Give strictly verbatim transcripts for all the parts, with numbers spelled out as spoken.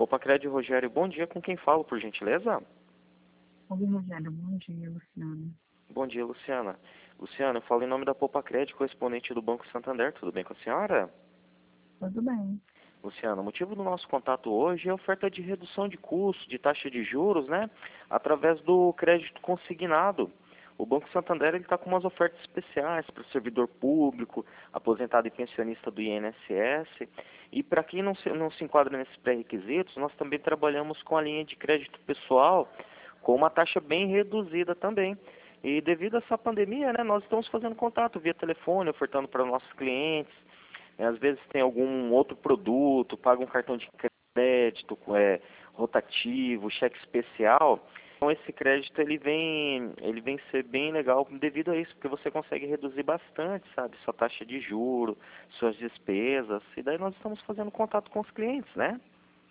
Popacred, Rogério, bom dia. Com quem falo, por gentileza? Oi, Rogério, bom dia, Luciana. Bom dia, Luciana. Luciana, eu falo em nome da Popacred, correspondente do Banco Santander. Tudo bem com a senhora? Tudo bem. Luciana, o motivo do nosso contato hoje é a oferta de redução de custo, de taxa de juros, né? Através do crédito consignado. O Banco Santander está com umas ofertas especiais para o servidor público, aposentado e pensionista do I N S S. E para quem não se, não se enquadra nesses pré-requisitos, nós também trabalhamos com a linha de crédito pessoal com uma taxa bem reduzida também. E devido a essa pandemia, né, nós estamos fazendo contato via telefone, ofertando para nossos clientes. É, às vezes tem algum outro produto, paga um cartão de crédito é, rotativo, cheque especial. Então esse crédito ele vem, ele vem ser bem legal devido a isso, porque você consegue reduzir bastante, sabe, sua taxa de juro, suas despesas. E daí nós estamos fazendo contato com os clientes, né?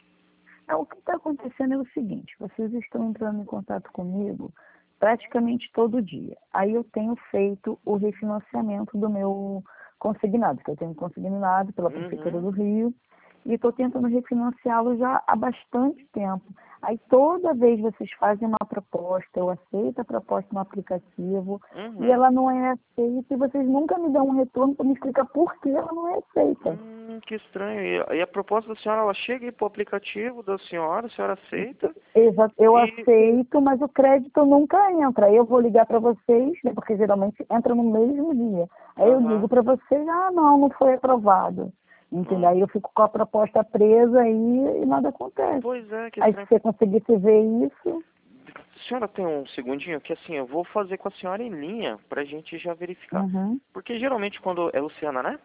É, o que está acontecendo é o seguinte, vocês estão entrando em contato comigo praticamente todo dia. Aí eu tenho feito o refinanciamento do meu consignado, que eu tenho consignado pela Prefeitura Uhum. do Rio, e estou tentando refinanciá-lo já há bastante tempo. Aí toda vez vocês fazem uma proposta, eu aceito a proposta no aplicativo, Uhum. e ela não é aceita, e vocês nunca me dão um retorno para me explicar por que ela não é aceita. Hum, que estranho. E, e a proposta da senhora, ela chega para o aplicativo da senhora, a senhora aceita? Exato, eu E aceito, mas o crédito nunca entra. Aí eu vou ligar para vocês, né, porque geralmente entra no mesmo dia. Aí eu Aham. digo para vocês, ah, não, não foi aprovado. Entendeu? Hum. Aí eu fico com a proposta presa aí e nada acontece. Pois é, que Aí se estranho. você conseguisse ver isso, A senhora tem um segundinho que assim, eu vou fazer com a senhora em linha pra gente já verificar. uhum, Porque geralmente quando... É Luciana, né?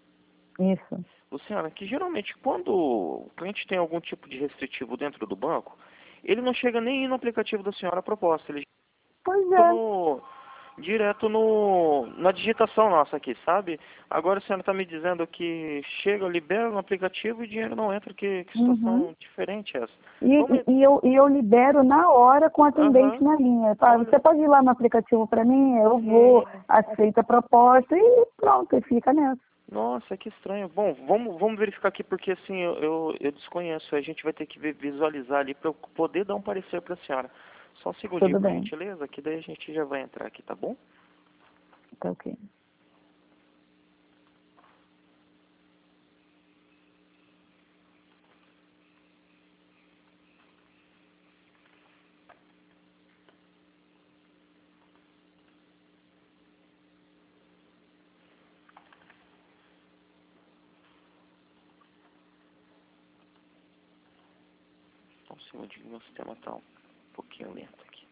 isso. Luciana, que geralmente quando o cliente tem algum tipo de restritivo dentro do banco, ele não chega nem no aplicativo da senhora a proposta, ele Pois chega é. no... direto no... na digitação nossa aqui, sabe? Agora a senhora está me dizendo que chega, libera no aplicativo e o dinheiro não entra, que, que Uhum. situação diferente é essa? E, Vamos... e, e eu, e eu libero na hora com o atendente Aham. na linha. Tá? Olha... Você pode ir lá no aplicativo para mim, eu vou, Hum... aceito a proposta e pronto, e fica nessa. Nossa, que estranho. Bom, vamos, vamos verificar aqui porque assim eu, eu, eu desconheço. A gente vai ter que ver- visualizar ali para eu poder dar um parecer para a senhora. Só um segundinho, Tudo por bem, gentileza, que daí a gente já vai entrar aqui, tá bom? tá ok. Só um segundinho, meu sistema tá um pouquinho lento aqui.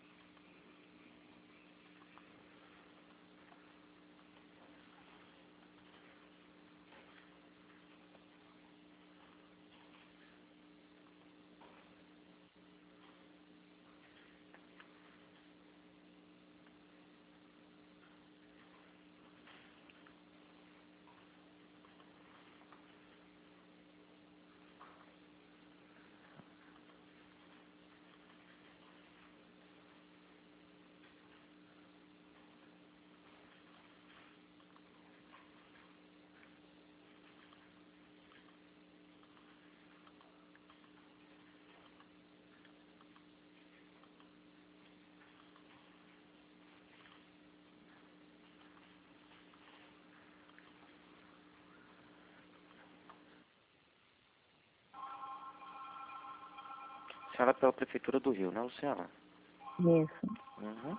A senhora é pela Prefeitura do Rio, né, Luciana? Isso. Uhum.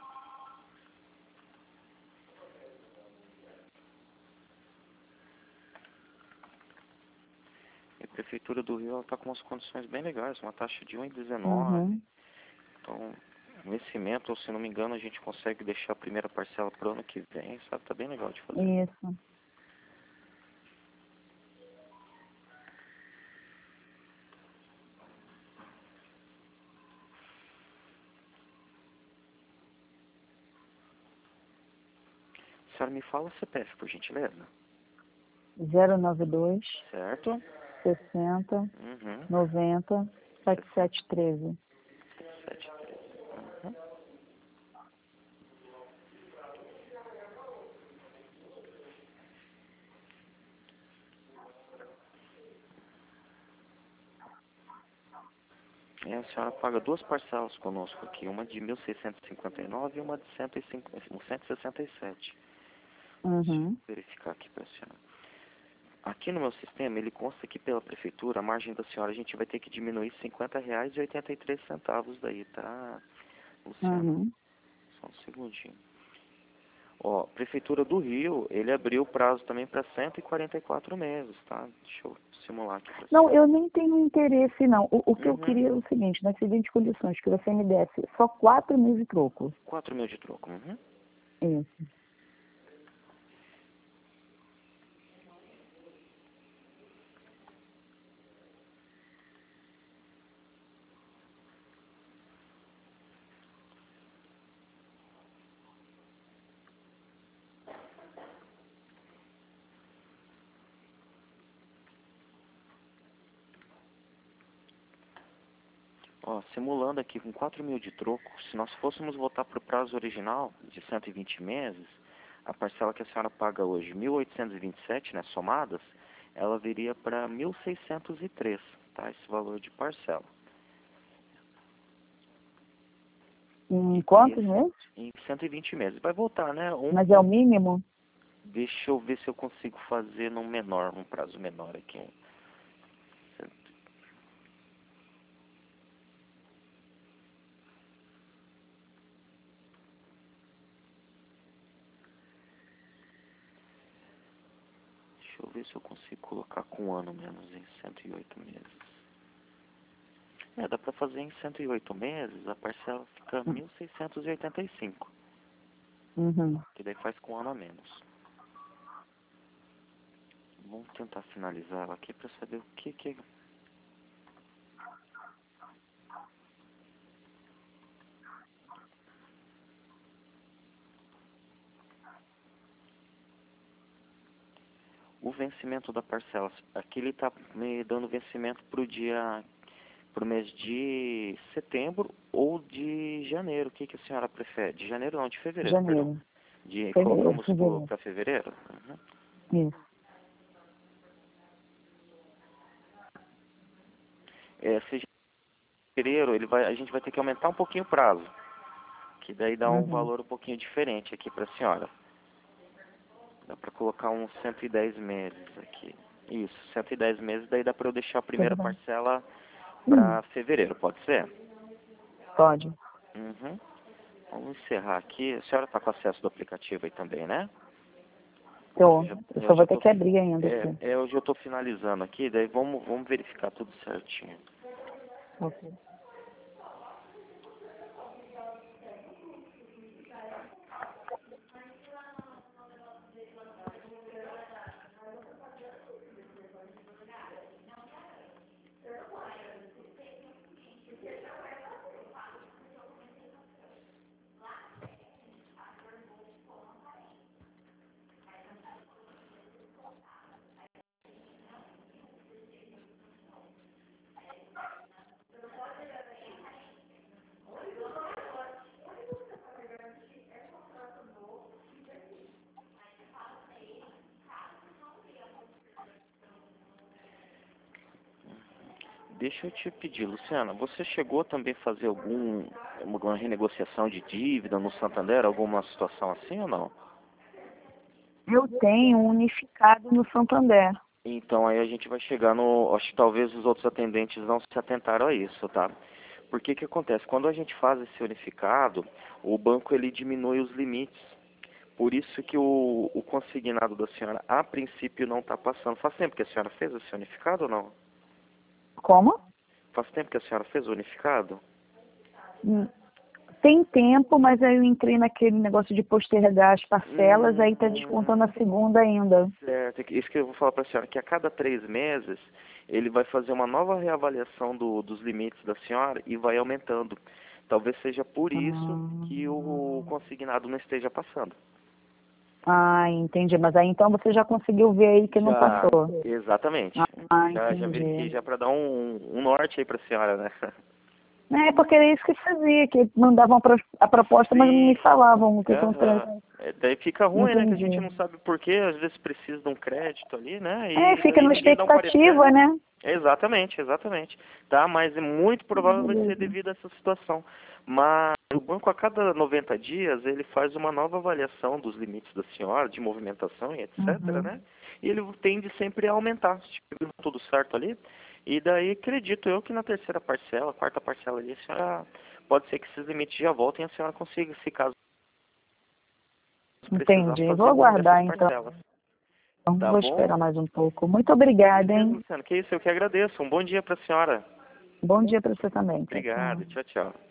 E a Prefeitura do Rio, ela tá com umas condições bem legais, uma taxa de um vírgula dezenove. Uhum. Então, vencimento, se não me engano, a gente consegue deixar a primeira parcela pro ano que vem, sabe? Tá bem legal de fazer. Isso. A senhora me fala o C P F, por gentileza. zero nove dois, Certo? sessenta, Uhum. noventa, setenta e sete treze. Sete, três. Uhum. É, a senhora paga duas parcelas conosco aqui, uma de mil seiscentos e cinquenta e nove e uma de cento e sessenta e sete. Deixa eu Uhum. verificar aqui para a senhora. Aqui no meu sistema, ele consta que pela prefeitura, a margem da senhora, a gente vai ter que diminuir cinquenta reais e oitenta e três centavos daí, tá, Luciana? Uhum. Só um segundinho. Ó, Prefeitura do Rio, ele abriu o prazo também para cento e quarenta e quatro meses, tá? Deixa eu simular aqui para Não, senhora. eu nem tenho interesse, não. O, o que eu Uhum. queria é o seguinte, nas seguintes condições, que você me desse só quatro mil de troco. quatro mil de troco. Uhum. Isso. Ó, simulando aqui com quatro mil de troco, se nós fôssemos voltar para o prazo original de cento e vinte meses, a parcela que a senhora paga hoje, mil oitocentos e vinte e sete, né, somadas, ela viria para mil seiscentos e três, tá? Esse valor de parcela. Em E, e quantos esse, meses? em cento e vinte meses. Vai voltar, né? Um, Mas é o mínimo? deixa eu ver se eu consigo fazer num menor, num prazo menor aqui. Deixa eu ver se eu consigo colocar com um ano menos em cento e oito meses. É, dá para fazer em cento e oito meses, a parcela fica mil seiscentos e oitenta e cinco, Uhum. que daí faz com um ano a menos. Vamos tentar finalizar ela aqui para saber o que que... O vencimento da parcela. Aqui ele está me dando vencimento para o dia... para o mês de setembro ou de janeiro. O que que a senhora prefere? De janeiro não, de fevereiro, perdão. Janeiro. De, Fevereiro, colocamos fevereiro. para fevereiro? Uhum. Isso. É, se fevereiro, ele vai, a gente vai ter que aumentar um pouquinho o prazo, que daí dá um Uhum. valor um pouquinho diferente aqui para a senhora. Dá para colocar uns cento e dez meses aqui. Isso, cento e dez meses, daí dá para eu deixar a primeira Tudo bem. parcela Hum, para fevereiro, pode ser? pode. Uhum. Vamos encerrar aqui. A senhora está com acesso do aplicativo aí também, né? Tô. Eu já, Eu eu só já vou ter tô, que abrir ainda é, aqui. é, hoje eu estou finalizando aqui, daí vamos, vamos verificar tudo certinho. Ok. Deixa eu te pedir, Luciana, você chegou também a fazer algum, alguma renegociação de dívida no Santander, alguma situação assim ou não? Eu tenho um unificado no Santander. Então aí a gente vai chegar no... Acho que talvez os outros atendentes não se atentaram a isso, tá? Porque que acontece? Quando a gente faz esse unificado, o banco ele diminui os limites. Por isso que o, o consignado da senhora, a princípio, não está passando. Faz tempo que a senhora fez esse unificado ou não? Como? Faz tempo que a senhora fez o unificado? Hum, Tem tempo, mas aí eu entrei naquele negócio de postergar as parcelas, aí tá Hum, descontando a segunda ainda. certo. Isso que eu vou falar para a senhora, que a cada três meses ele vai fazer uma nova reavaliação do, dos limites da senhora e vai aumentando. Talvez seja por isso que o consignado não esteja passando. Ah, entendi. Mas aí então você já conseguiu ver aí que não Já, passou. exatamente. Ah, Já, já verifiquei entendi. já para dar um, um norte aí para a senhora, né? É, porque era isso que fazia, que mandavam a pro- a proposta, mas não me Sim. falavam o que são três. Aham. É, daí fica ruim, né? Que a gente Entendi. não sabe por quê. Às vezes precisa de um crédito ali, né? É, E fica daí numa ninguém dá um parecer. expectativa, né? Exatamente, exatamente. Tá? Mas é muito provável vai ser Beleza. devido a essa situação. Mas o banco, a cada noventa dias, ele faz uma nova avaliação dos limites da senhora, de movimentação e etcétera, Uhum. né? E ele tende sempre a aumentar, se tiver tudo certo ali. E daí acredito eu que na terceira parcela, quarta parcela ali, a senhora, pode ser que esses limites já voltem e a senhora consiga, se caso precisar Entendi. Vou fazer uma dessas aguardar, então. parcelas. Tá Vou bom? esperar mais um pouco. Muito obrigada, Beleza, hein? Luciano. Que isso, eu que agradeço. Um bom dia para a senhora. Bom dia para você também. Tchau, tchau. Obrigado. Tchau, tchau.